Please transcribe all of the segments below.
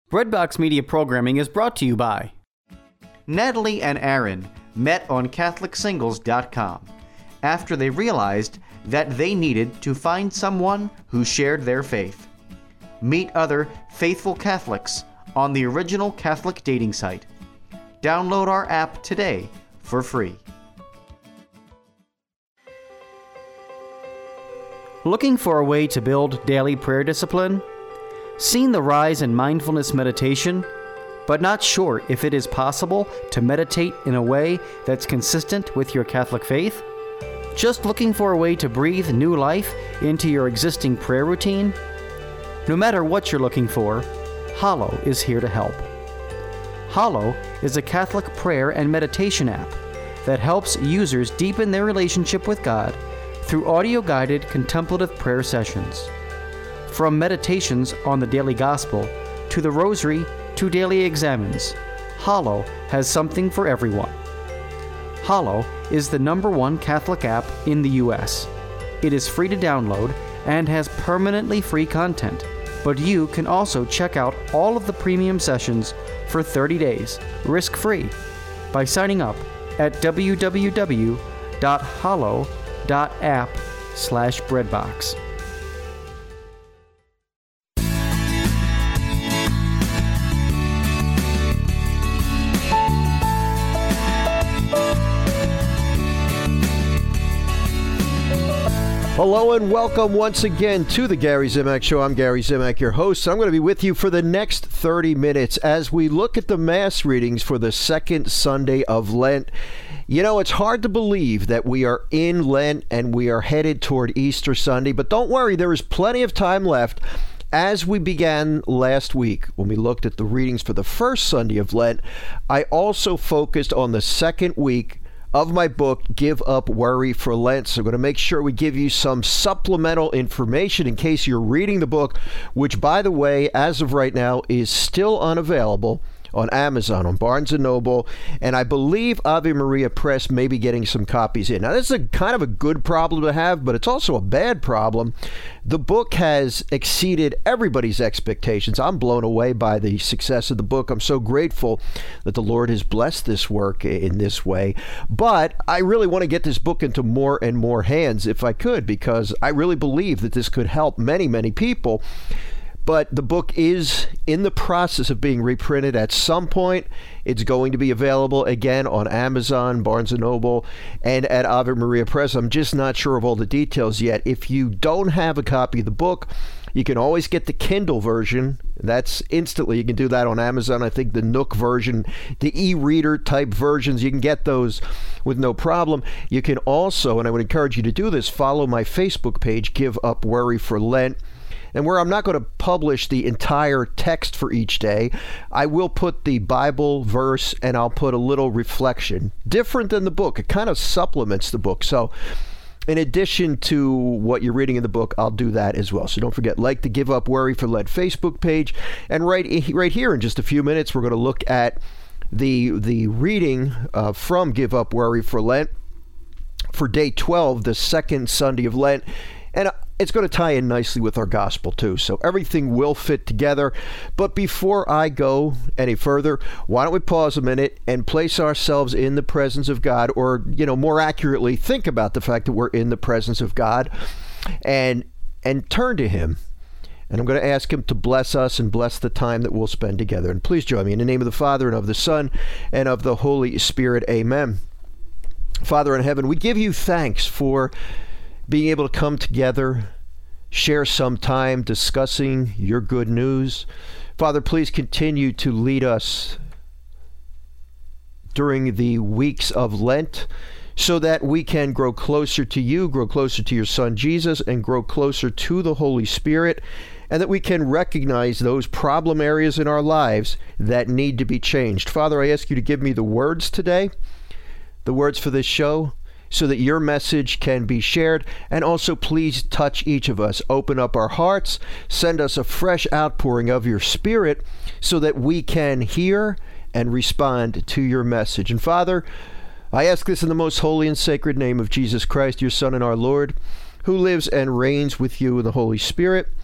Breadbox Media programming is brought to you by Natalie and Aaron met on CatholicSingles.com after they realized that they needed to find someone who shared their faith. Meet other faithful Catholics on the original Catholic dating site. Download our app today for free. Looking for a way to build daily prayer discipline? Seen the rise in mindfulness meditation, but not sure if it is possible to meditate in a way that's consistent with your Catholic faith? Just looking for a way to breathe new life into your existing prayer routine? No matter what you're looking for, Hallow is here to help. Hallow is a Catholic prayer and meditation app that helps users deepen their relationship with God through audio-guided contemplative prayer sessions. From meditations on the daily gospel, to the rosary, to daily examens, Hallow has something for everyone. Hallow is the #1 Catholic app in the U.S. It is free to download and has permanently free content, but you can also check out all of the premium sessions for 30 days, risk-free, by signing up at www.hallow.app/breadbox. Hello and welcome once again to the Gary Zimak Show. I'm Gary Zimak, your host. I'm going to be with you for the next 30 minutes as we look at the Mass readings for the second Sunday of Lent. You know, it's hard to believe that we are in Lent and we are headed toward Easter Sunday, but don't worry, there is plenty of time left. As we began last week, when we looked at the readings for the first Sunday of Lent, I also focused on the second week of my book, Give Up Worry for Lent. So I'm going to make sure we give you some supplemental information in case you're reading the book, which, by the way, as of right now, is still unavailable on Amazon, on Barnes & Noble, and I believe Ave Maria Press may be getting some copies in. Now, this is a kind of a good problem to have, but it's also a bad problem. The book has exceeded everybody's expectations. I'm blown away by the success of the book. I'm so grateful that the Lord has blessed this work in this way. But I really want to get this book into more and more hands if I could, because I really believe that this could help many, many people. But the book is in the process of being reprinted. At some point, it's going to be available again on Amazon, Barnes & Noble, and at Ave Maria Press. I'm just not sure of all the details yet. If you don't have a copy of the book, you can always get the Kindle version. That's instantly. You can do that on Amazon. I think the Nook version, the e-reader type versions, you can get those with no problem. You can also, and I would encourage you to do this, follow my Facebook page, Give Up Worry for Lent. And where I'm not going to publish the entire text for each day, I will put the Bible verse and I'll put a little reflection. Different than the book. It kind of supplements the book. So in addition to what you're reading in the book, I'll do that as well. So don't forget, like the Give Up Worry for Lent Facebook page. And right here in just a few minutes, we're going to look at the reading from Give Up Worry for Lent for day 12, the second Sunday of Lent. And it's going to tie in nicely with our gospel too, so everything will fit together. But before I go any further, why don't we pause a minute and place ourselves in the presence of God, or, more accurately, think about the fact that we're in the presence of God, and turn to Him. And I'm going to ask Him to bless us and bless the time that we'll spend together. And please join me in the name of the Father, and of the Son, and of the Holy Spirit. Amen. Father in heaven, we give you thanks for being able to come together, share some time discussing your good news. Father, please continue to lead us during the weeks of Lent so that we can grow closer to you, grow closer to your Son Jesus, and grow closer to the Holy Spirit, and that we can recognize those problem areas in our lives that need to be changed. Father, I ask you to give me the words today, the words for this show, so that your message can be shared. And also, please touch each of us. Open up our hearts. Send us a fresh outpouring of your Spirit so that we can hear and respond to your message. And Father, I ask this in the most holy and sacred name of Jesus Christ, your Son and our Lord, who lives and reigns with you in the Holy Spirit,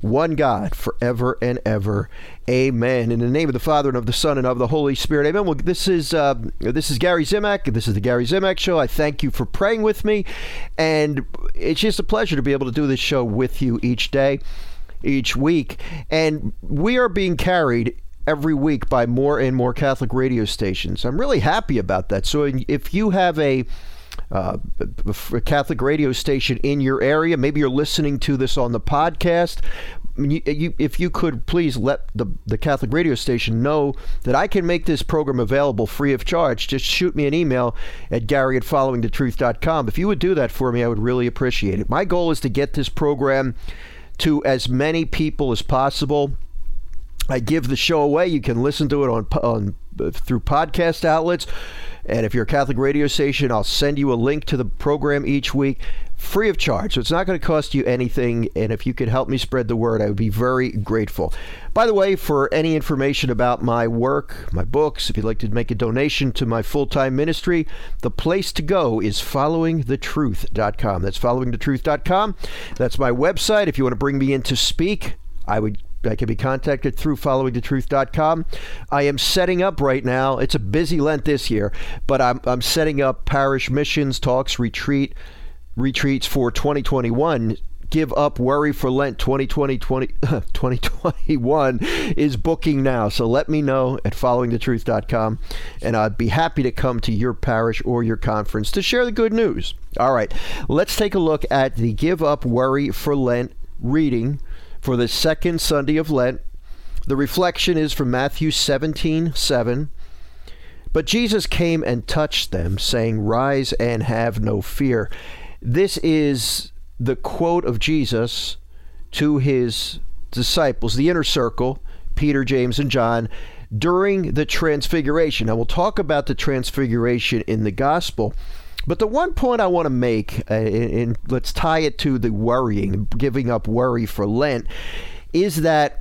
one God, forever and ever. Amen. In the name of the Father, and of the Son, and of the Holy Spirit. Amen. Well, this is Gary Zimak. This is the Gary Zimak Show. I thank you for praying with me, and it's just a pleasure to be able to do this show with you each day, each week. And we are being carried every week by more and more Catholic radio stations. I'm really happy about that. So if you have a Catholic radio station in your area, maybe you're listening to this on the podcast, if you could please let the Catholic radio station know that I can make this program available free of charge, just shoot me an email at gary@followingthetruth.com. If you would do that for me, I would really appreciate it. My goal is to get this program to as many people as possible. I give the show away. You can listen to it on through podcast outlets. And if you're a Catholic radio station, I'll send you a link to the program each week, free of charge. So it's not going to cost you anything. And if you could help me spread the word, I would be very grateful. By the way, for any information about my work, my books, if you'd like to make a donation to my full-time ministry, the place to go is followingthetruth.com. That's followingthetruth.com. That's my website. If you want to bring me in to speak, I can be contacted through followingthetruth.com. I am setting up right now, it's a busy Lent this year, but I'm setting up parish missions, talks, retreats for 2021. Give Up Worry for Lent 2021 is booking now. So let me know at followingthetruth.com, and I'd be happy to come to your parish or your conference to share the good news. All right, let's take a look at the Give Up Worry for Lent reading for the second Sunday of Lent. The reflection is from Matthew 17:7. But Jesus came and touched them, saying, "Rise and have no fear." This is the quote of Jesus to his disciples, the inner circle, Peter, James, and John, during the Transfiguration. Now, we'll talk about the Transfiguration in the Gospel. But the one point I want to make, and let's tie it to the worrying, giving up worry for Lent, is that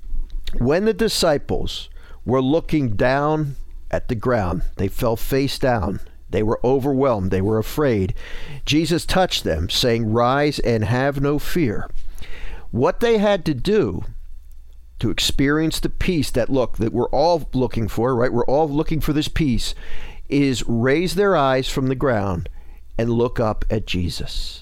when the disciples were looking down at the ground, they fell face down, they were overwhelmed, they were afraid. Jesus touched them, saying, "Rise and have no fear." What they had to do to experience the peace that we're all looking for, right? We're all looking for this peace, is raise their eyes from the ground and look up at Jesus.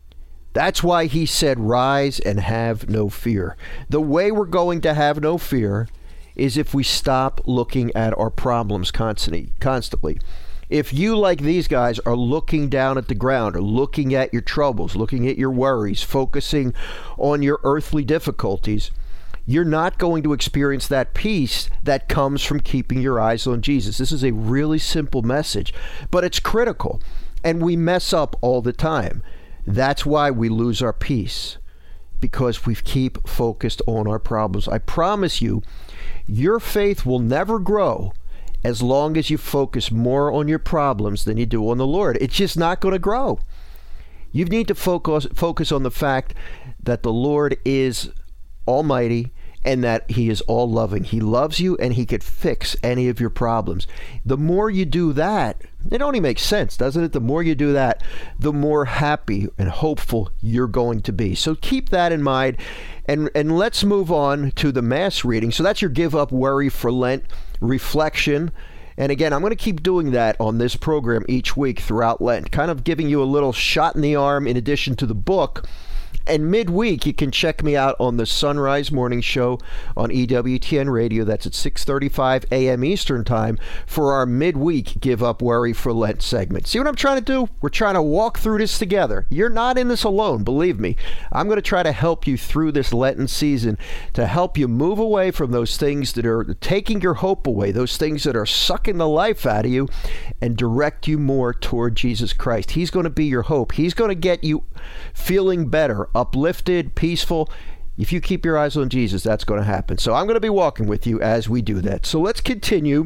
That's why he said, "Rise and have no fear." The way we're going to have no fear is if we stop looking at our problems constantly. If you, like these guys, are looking down at the ground, or looking at your troubles, looking at your worries, focusing on your earthly difficulties, you're not going to experience that peace that comes from keeping your eyes on Jesus. This is a really simple message, but it's critical, and we mess up all the time. That's why we lose our peace, because we keep focused on our problems. I promise you, your faith will never grow as long as you focus more on your problems than you do on the Lord. It's just not going to grow. You need to focus on the fact that the Lord is almighty and that he is all loving. He loves you, and he could fix any of your problems. The more you do that, it only makes sense, doesn't it? The more you do that, the more happy and hopeful you're going to be. So keep that in mind, and let's move on to the Mass reading. So that's your Give Up Worry for Lent reflection. And again, I'm going to keep doing that on this program each week throughout Lent, kind of giving you a little shot in the arm in addition to the book. And midweek, you can check me out on the Sunrise Morning Show on EWTN Radio. That's at 6:35 a.m. Eastern Time for our midweek Give Up Worry for Lent segment. See what I'm trying to do? We're trying to walk through this together. You're not in this alone, believe me. I'm going to try to help you through this Lenten season, to help you move away from those things that are taking your hope away, those things that are sucking the life out of you, and direct you more toward Jesus Christ. He's going to be your hope. He's going to get you feeling better, uplifted, peaceful. If you keep your eyes on Jesus, that's going to happen. So I'm going to be walking with you as we do that. So let's continue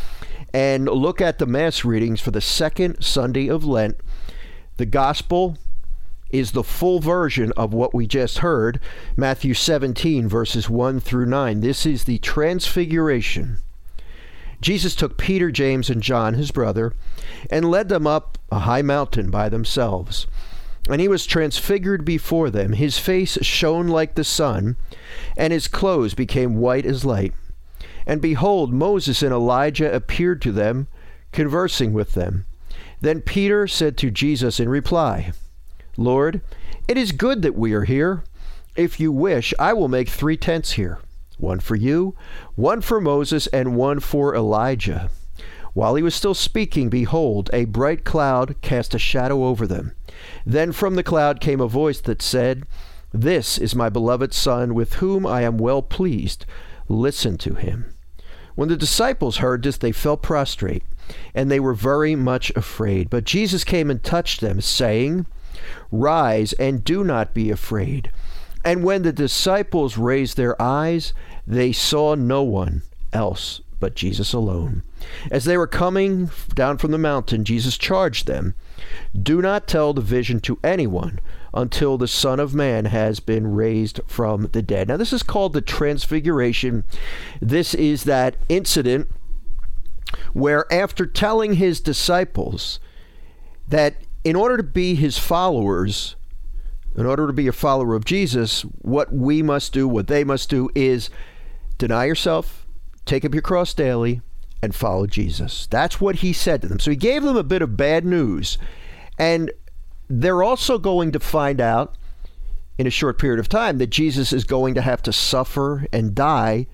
and look at the Mass readings for the second Sunday of Lent. The Gospel is the full version of what we just heard, Matthew 17, verses 1 through 9. This is the Transfiguration. Jesus took Peter, James, and John, his brother, and led them up a high mountain by themselves. And he was transfigured before them. His face shone like the sun, and his clothes became white as light. And behold, Moses and Elijah appeared to them, conversing with them. Then Peter said to Jesus in reply, Lord, it is good that we are here. If you wish, I will make 3 tents here, one for you, one for Moses, and one for Elijah. While he was still speaking, behold, a bright cloud cast a shadow over them. Then from the cloud came a voice that said, This is my beloved Son, with whom I am well pleased. Listen to him. When the disciples heard this, they fell prostrate, and they were very much afraid. But Jesus came and touched them, saying, Rise, and do not be afraid. And when the disciples raised their eyes, they saw no one else but Jesus alone. As they were coming down from the mountain, Jesus charged them, Do not tell the vision to anyone until the Son of Man has been raised from the dead. Now, this is called the Transfiguration. This is that incident where, after telling his disciples that in order to be his followers, in order to be a follower of Jesus, what we must do, what they must do, is deny yourself, take up your cross daily, and follow Jesus. That's what he said to them. So he gave them a bit of bad news. And they're also going to find out in a short period of time that Jesus is going to have to suffer and die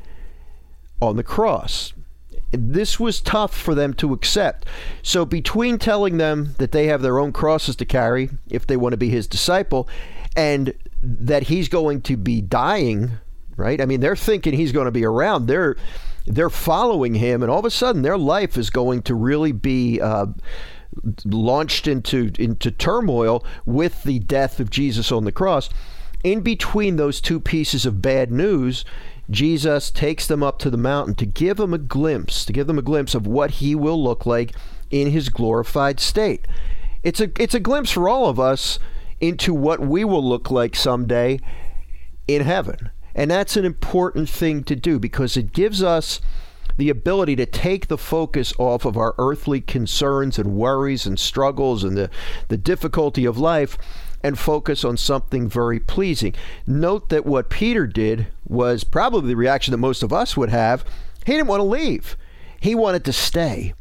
on the cross. This was tough for them to accept. So between telling them that they have their own crosses to carry if they want to be his disciple, and that he's going to be dying, right? I mean, they're thinking he's going to be around. They're following him, and all of a sudden their life is going to really be launched into turmoil with the death of Jesus on the cross. In between those two pieces of bad news, Jesus takes them up to the mountain to give them a glimpse of what he will look like in his glorified state. It's a glimpse for all of us into what we will look like someday in heaven. And that's an important thing to do, because it gives us the ability to take the focus off of our earthly concerns and worries and struggles and the difficulty of life, and focus on something very pleasing. Note that what Peter did was probably the reaction that most of us would have. He didn't want to leave. He wanted to stay.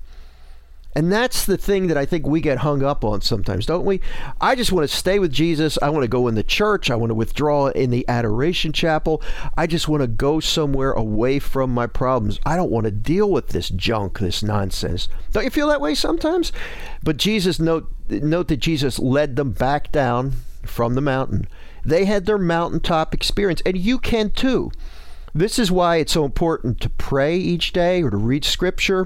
And that's the thing that I think we get hung up on sometimes, don't we? I just want to stay with Jesus. I want to go in the church. I want to withdraw in the adoration chapel. I just want to go somewhere away from my problems. I don't want to deal with this junk, this nonsense. Don't you feel that way sometimes? But Jesus, note that Jesus led them back down from the mountain. They had their mountaintop experience, and you can too. This is why it's so important to pray each day or to read scripture.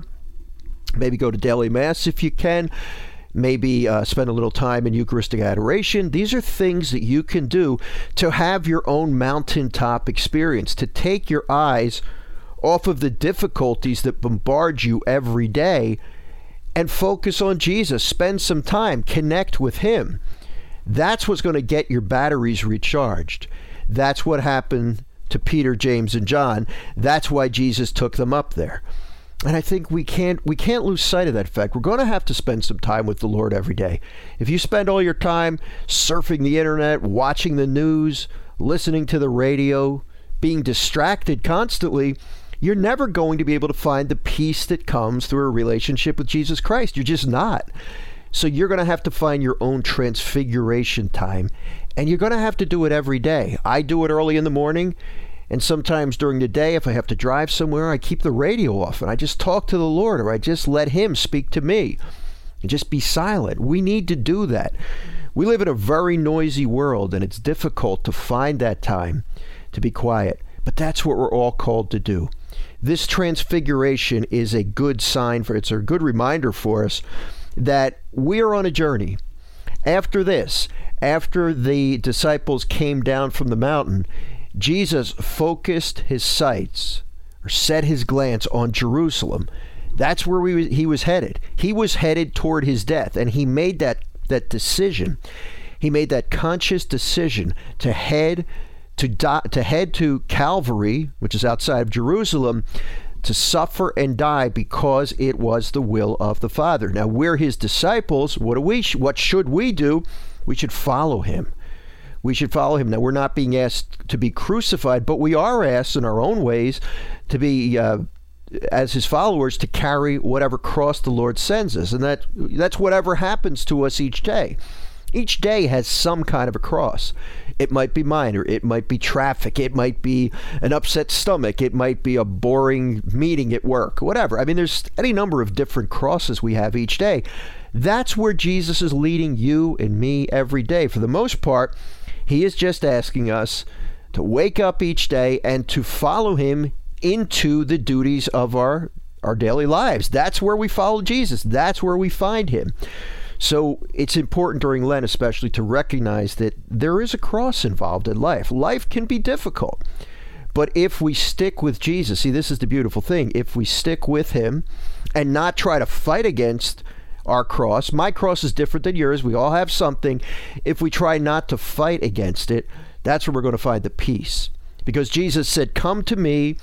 Maybe go to daily mass if you can. Maybe spend a little time in Eucharistic adoration. These are things that you can do to have your own mountaintop experience, to take your eyes off of the difficulties that bombard you every day and focus on Jesus. Spend some time, connect with him. That's what's going to get your batteries recharged. That's what happened to Peter, James, and John. That's why Jesus took them up there. And I think we can't lose sight of that fact. We're going to have to spend some time with the Lord every day. If you spend all your time surfing the internet, watching the news, listening to the radio, being distracted constantly, you're never going to be able to find the peace that comes through a relationship with Jesus Christ. You're just not. So you're going to have to find your own transfiguration time, and you're going to have to do it every day. I do it early in the morning. And sometimes during the day, if I have to drive somewhere, I keep the radio off and I just talk to the Lord, or I just let him speak to me and just be silent. We need to do that. We live in a very noisy world, and it's difficult to find that time to be quiet. But that's what we're all called to do. This transfiguration is a good sign it's a good reminder for us that we are on a journey. After this, after the disciples came down from the mountain, Jesus focused his sights, or set his glance on Jerusalem. That's where he was headed. He was headed toward his death, and he made that decision. He made that conscious decision to head to Calvary, which is outside of Jerusalem, to suffer and die because it was the will of the Father. Now, we're his disciples. What should we do? We should follow him. We should follow him. Now, we're not being asked to be crucified, but we are asked in our own ways to be, as his followers, to carry whatever cross the Lord sends us. And that's whatever happens to us each day. Each day has some kind of a cross. It might be minor. It might be traffic. It might be an upset stomach. It might be a boring meeting at work, whatever. I mean, there's any number of different crosses we have each day. That's where Jesus is leading you and me every day. For the most part, he is just asking us to wake up each day and to follow him into the duties of our daily lives. That's where we follow Jesus. That's where we find him. So it's important during Lent especially to recognize that there is a cross involved in life. Life can be difficult. But if we stick with Jesus, see, this is the beautiful thing. If we stick with him and not try to fight against our cross, my cross is different than yours. We all have something. If we try not to fight against it, that's where we're going to find the peace. Because Jesus said, "Come to me,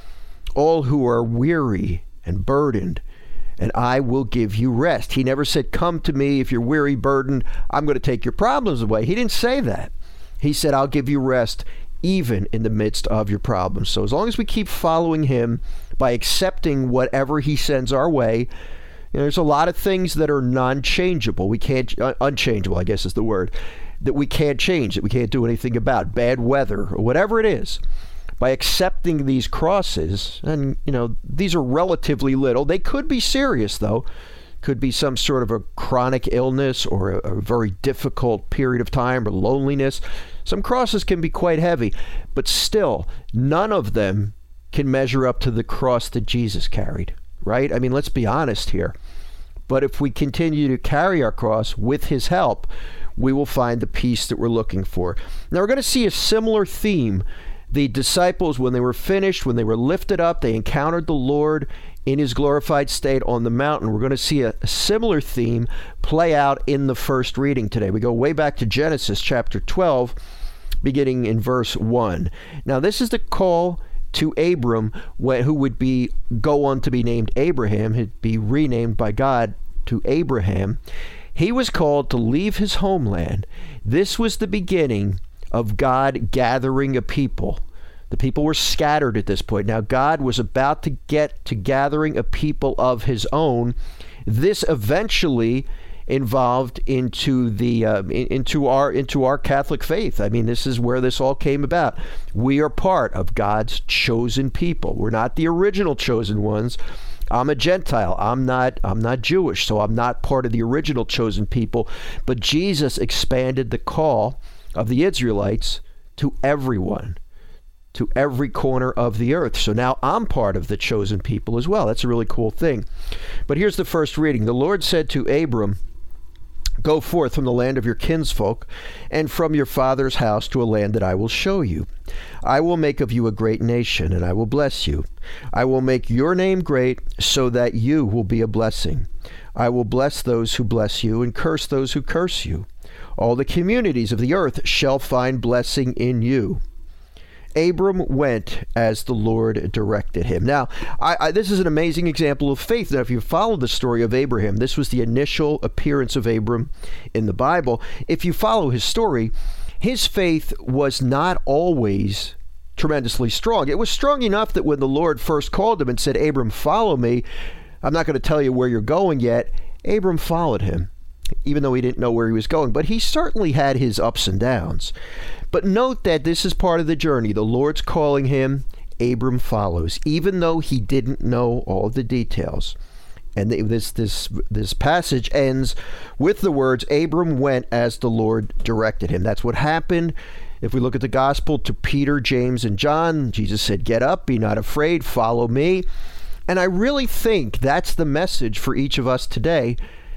all who are weary and burdened, and I will give you rest." He never said, "Come to me if you're weary, burdened, I'm going to take your problems away." He didn't say that. He said, "I'll give you rest even in the midst of your problems." So as long as we keep following him by accepting whatever he sends our way, there's a lot of things that are non-changeable. We can't, unchangeable, I guess is the word, that we can't change, that we can't do anything about, bad weather or whatever it is. By accepting these crosses, and these are relatively little. They could be serious, though. Could be some sort of a chronic illness or a very difficult period of time or loneliness. Some crosses can be quite heavy, but still, none of them can measure up to the cross that Jesus carried, right? I mean, let's be honest here. But if we continue to carry our cross with his help, we will find the peace that we're looking for. Now, we're going to see a similar theme. The disciples, when they were finished, when they were lifted up, they encountered the Lord in his glorified state on the mountain. We're going to see a similar theme play out in the first reading today. We go way back to Genesis chapter 12, beginning in verse 1. Now, this is the call to Abram, who would go on to be named Abraham. He'd be renamed by God to Abraham. He was called to leave his homeland. This was the beginning of God gathering a people. The people were scattered at this point. Now God was about to get to gathering a people of his own. This eventually involved into our Catholic faith. I mean, this is where this all came about. We are part of God's chosen people. We're not the original chosen ones. I'm a Gentile. I'm not Jewish, so I'm not part of the original chosen people. But Jesus expanded the call of the Israelites to everyone, to every corner of the earth. So now I'm part of the chosen people as well. That's a really cool thing. But here's the first reading. The Lord said to Abram, "Go forth from the land of your kinsfolk and from your father's house to a land that I will show you. I will make of you a great nation, and I will bless you. I will make your name great so that you will be a blessing. I will bless those who bless you and curse those who curse you. All the communities of the earth shall find blessing in you." Abram went as the Lord directed him. Now, this is an amazing example of faith. Now, if you follow the story of Abraham, this was the initial appearance of Abram in the Bible. If you follow his story, his faith was not always tremendously strong. It was strong enough that when the Lord first called him and said, "Abram, follow me," I'm not going to tell you where you're going yet. Abram followed him, even though he didn't know where he was going. But he certainly had his ups and downs. But note that this is part of the journey. The Lord's calling him. Abram follows, even though he didn't know all the details. And this passage ends with the words, "Abram went as the Lord directed him." That's what happened. If we look at the gospel to Peter, James, and John, Jesus said, "Get up, be not afraid, follow me." And I really think that's the message for each of us today.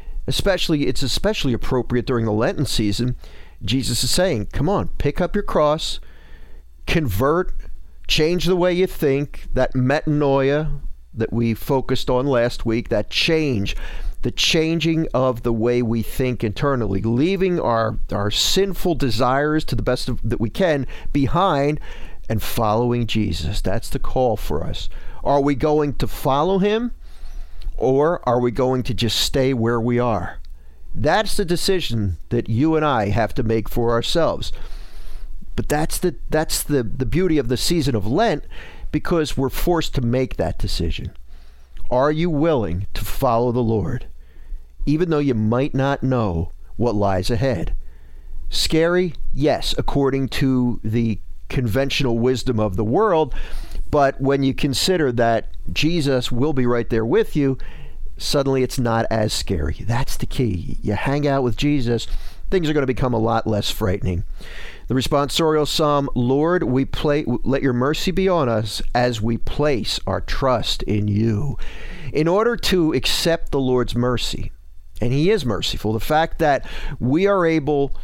It's especially appropriate during the Lenten season. Jesus is saying, come on, pick up your cross, convert, change the way you think. That metanoia that we focused on last week, that change, the changing of the way we think internally, leaving our sinful desires to the best that we can behind and following Jesus. That's the call for us. Are we going to follow him, or are we going to just stay where we are? That's the decision that you and I have to make for ourselves. But that's the beauty of the season of Lent, because we're forced to make that decision. Are you willing to follow the Lord, even though you might not know what lies ahead? Scary? Yes, according to the conventional wisdom of the world. But when you consider that Jesus will be right there with you, suddenly it's not as scary. That's the key. You hang out with Jesus, things are going to become a lot less frightening. The responsorial psalm, Lord, let your mercy be on us as we place our trust in you. In order to accept the Lord's mercy, and he is merciful, the fact that we are able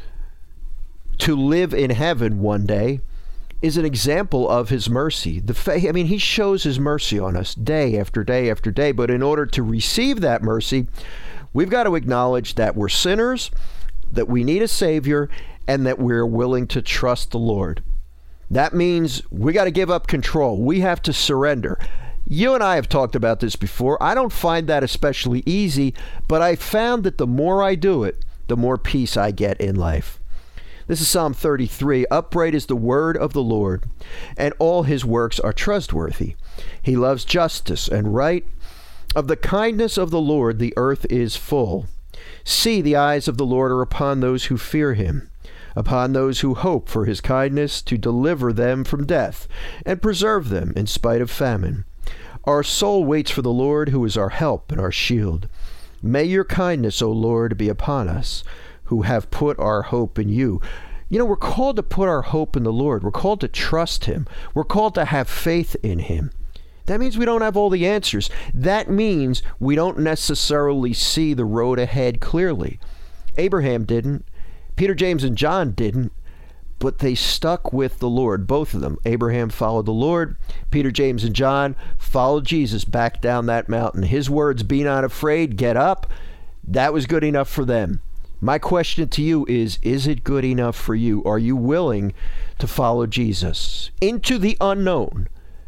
to live in heaven one day is an example of his mercy. He shows his mercy on us day after day after day, but in order to receive that mercy, we've got to acknowledge that we're sinners, that we need a Savior, and that we're willing to trust the Lord. That means we got to give up control. We have to surrender. You and I have talked about this before. I don't find that especially easy, but I found that the more I do it, the more peace I get in life. This is Psalm 33. Upright is the word of the Lord, and all his works are trustworthy. He loves justice and right. Of the kindness of the Lord the earth is full. See, the eyes of the Lord are upon those who fear him, upon those who hope for his kindness, to deliver them from death and preserve them in spite of famine. Our soul waits for the Lord, who is our help and our shield. May your kindness, O Lord, be upon us, who have put our hope in you. We're called to put our hope in the Lord. We're called to trust him. We're called to have faith in him. That means we don't have all the answers. That means we don't necessarily see the road ahead clearly. Abraham didn't. Peter, James, and John didn't. But they stuck with the Lord, both of them. Abraham followed the Lord. Peter, James, and John followed Jesus back down that mountain. His words, be not afraid, get up. That was good enough for them. My question to you is it good enough for you? Are you willing to follow Jesus into the unknown?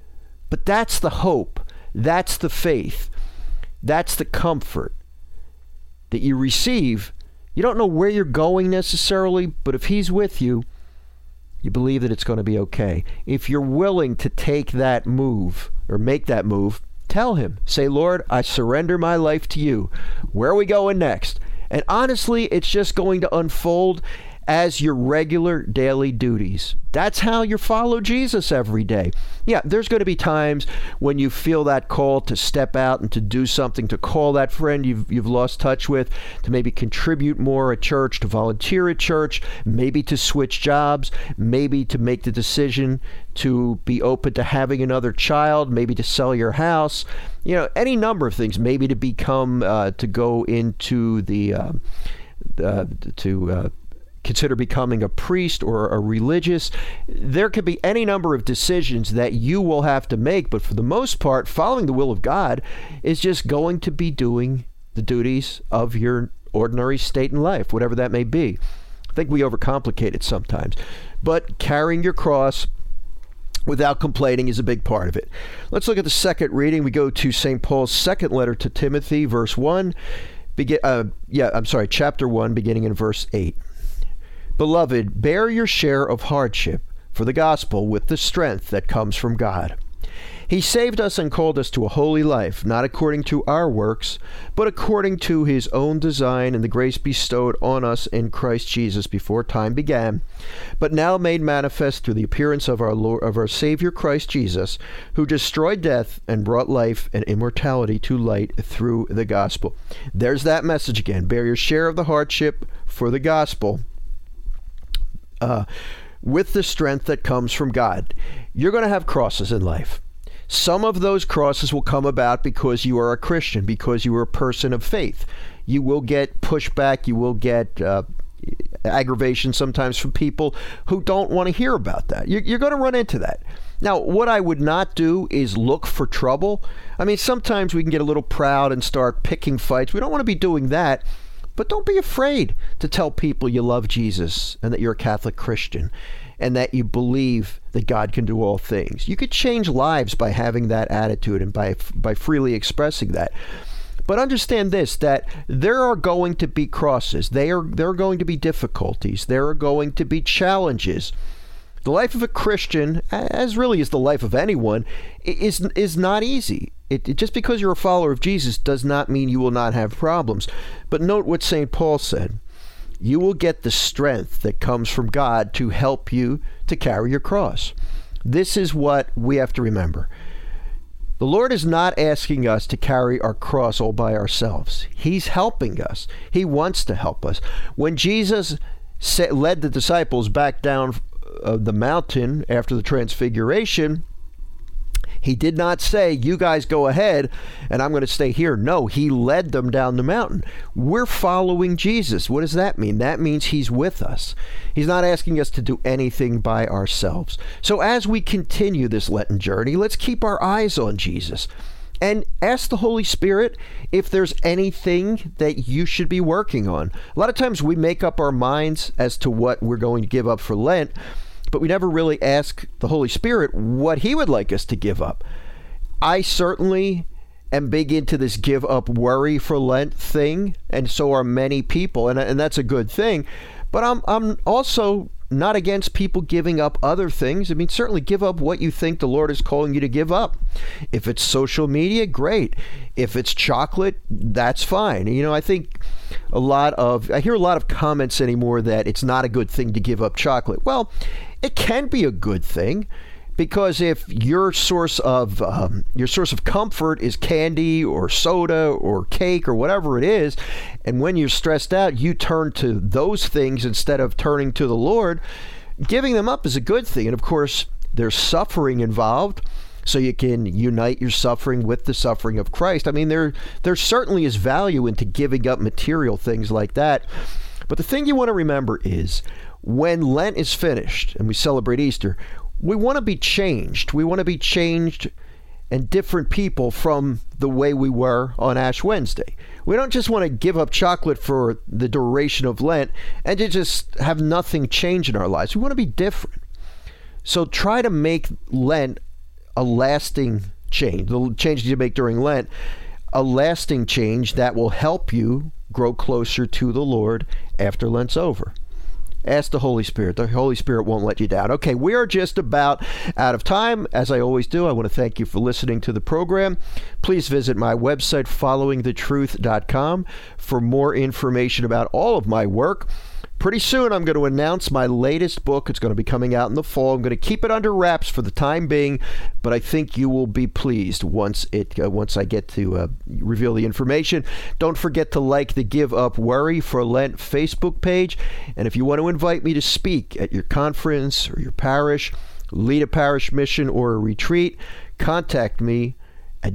But that's the hope. That's the faith. That's the comfort that you receive. You don't know where you're going necessarily, but if he's with you, you believe that it's going to be okay. If you're willing to take that move or make that move, tell him. Say, Lord, I surrender my life to you. Where are we going next? And honestly, it's just going to unfold as your regular daily duties. That's how you follow Jesus every day. Yeah, there's going to be times when you feel that call to step out and to do something, to call that friend you've lost touch with, to maybe contribute more at church, to volunteer at church, maybe to switch jobs, maybe to make the decision to be open to having another child, maybe to sell your house, any number of things, maybe to become, to go into consider becoming a priest or a religious. There could be any number of decisions that you will have to make, but for the most part, following the will of God is just going to be doing the duties of your ordinary state in life, whatever that may be. I think we overcomplicate it sometimes, but carrying your cross without complaining is a big part of it. Let's look at the second reading. We go to St. Paul's second letter to Timothy, verse 1. Chapter 1, beginning in verse 8. Beloved, bear your share of hardship for the gospel with the strength that comes from God. He saved us and called us to a holy life, not according to our works, but according to his own design and the grace bestowed on us in Christ Jesus before time began, but now made manifest through the appearance of our Savior Christ Jesus, who destroyed death and brought life and immortality to light through the gospel. There's that message again. Bear your share of the hardship for the gospel, with the strength that comes from God. You're going to have crosses in life. Some of those crosses will come about because you are a Christian, because you are a person of faith. You will get pushback, you will get aggravation sometimes from people who don't want to hear about that. You're going to run into that. Now, what I would not do is look for trouble. Sometimes we can get a little proud and start picking fights. We don't want to be doing that. But don't be afraid to tell people you love Jesus and that you're a Catholic Christian and that you believe that God can do all things. You could change lives by having that attitude and by freely expressing that. But understand this, that there are going to be crosses. There are going to be difficulties. There are going to be challenges. The life of a Christian, as really is the life of anyone, is not easy. Just because you're a follower of Jesus does not mean you will not have problems. But note what St. Paul said. You will get the strength that comes from God to help you to carry your cross. This is what we have to remember. The Lord is not asking us to carry our cross all by ourselves. He's helping us. He wants to help us. When Jesus led the disciples back down the mountain after the transfiguration, he did not say, you guys go ahead and I'm going to stay here. No, he led them down the mountain. We're following Jesus. What does that mean? That means he's with us. He's not asking us to do anything by ourselves. So as we continue this Lenten journey, let's keep our eyes on Jesus and ask the Holy Spirit if there's anything that you should be working on. A lot of times we make up our minds as to what we're going to give up for Lent, but we never really ask the Holy Spirit what he would like us to give up. I certainly am big into this give up worry for Lent thing, and so are many people, and that's a good thing. But I'm also not against people giving up other things. I mean, certainly give up what you think the Lord is calling you to give up. If it's social media, great. If it's chocolate, that's fine. You know, I think I hear a lot of comments anymore that it's not a good thing to give up chocolate. Well, it can be a good thing, because if your source of comfort is candy or soda or cake or whatever it is, and when you're stressed out, you turn to those things instead of turning to the Lord, giving them up is a good thing. And of course, there's suffering involved, so you can unite your suffering with the suffering of Christ. I mean, there certainly is value into giving up material things like that. But the thing you want to remember is, when Lent is finished and we celebrate Easter, we want to be changed. We want to be changed and different people from the way we were on Ash Wednesday. We don't just want to give up chocolate for the duration of Lent and to just have nothing change in our lives. We want to be different. So try to make Lent a lasting change. The changes you make during Lent, a lasting change that will help you grow closer to the Lord after Lent's over. Ask the Holy Spirit. The Holy Spirit won't let you down. Okay, we are just about out of time. As I always do, I want to thank you for listening to the program. Please visit my website, followingthetruth.com, for more information about all of my work. Pretty soon, I'm going to announce my latest book. It's going to be coming out in the fall. I'm going to keep it under wraps for the time being, but I think you will be pleased once I get to reveal the information. Don't forget to like the Give Up Worry for Lent Facebook page. And if you want to invite me to speak at your conference or your parish, lead a parish mission or a retreat, contact me at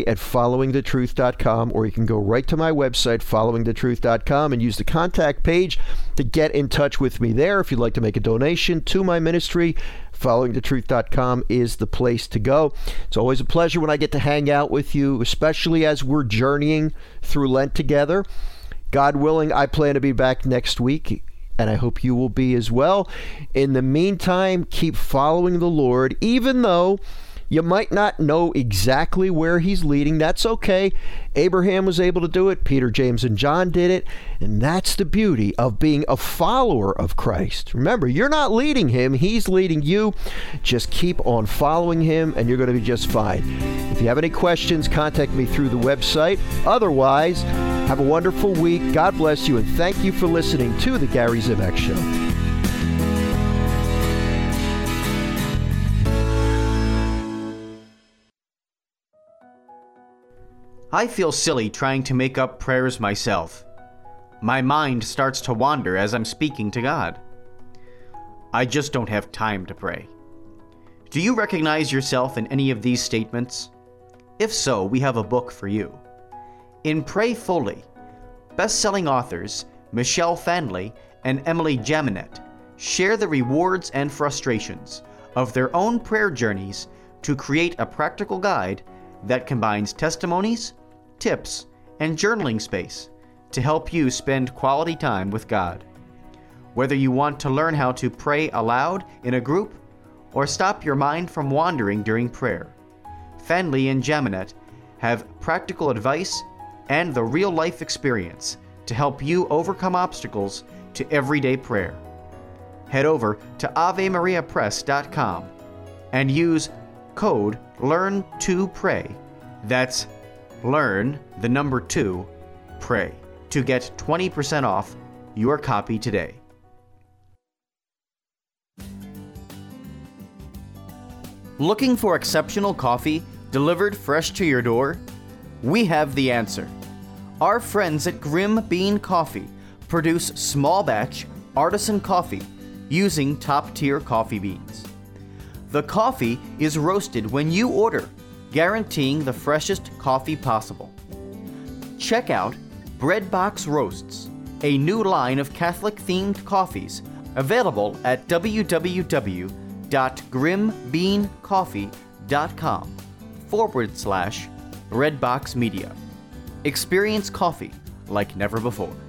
Gary@followingthetruth.com, or you can go right to my website, followingthetruth.com, and use the contact page to get in touch with me there. If you'd like to make a donation to my ministry, followingthetruth.com is the place to go. It's always a pleasure when I get to hang out with you, especially as we're journeying through Lent together. God willing, I plan to be back next week, and I hope you will be as well. In the meantime, keep following the Lord, even though you might not know exactly where he's leading. That's okay. Abraham was able to do it. Peter, James, and John did it. And that's the beauty of being a follower of Christ. Remember, you're not leading him. He's leading you. Just keep on following him, and you're going to be just fine. If you have any questions, contact me through the website. Otherwise, have a wonderful week. God bless you, and thank you for listening to The Gary Zimak Show. I feel silly trying to make up prayers myself. My mind starts to wander as I'm speaking to God. I just don't have time to pray. Do you recognize yourself in any of these statements? If so, we have a book for you. In Pray Fully, best-selling authors Michelle Fanley and Emily Jaminet share the rewards and frustrations of their own prayer journeys to create a practical guide that combines testimonies, tips, and journaling space to help you spend quality time with God. Whether you want to learn how to pray aloud in a group or stop your mind from wandering during prayer, Fanley and Jaminet have practical advice, and the real-life experience to help you overcome obstacles to everyday prayer. Head over to AveMariaPress.com and use code LEARN2PRAY. That's learn, the number 2, pray, to get 20% off your copy today. Looking for exceptional coffee delivered fresh to your door? We have the answer. Our friends at Grim Bean Coffee produce small batch artisan coffee using top-tier coffee beans. The coffee is roasted when you order, guaranteeing the freshest coffee possible. Check out Breadbox Roasts, a new line of Catholic-themed coffees available at www.grimbeancoffee.com/Breadbox Media. Experience coffee like never before.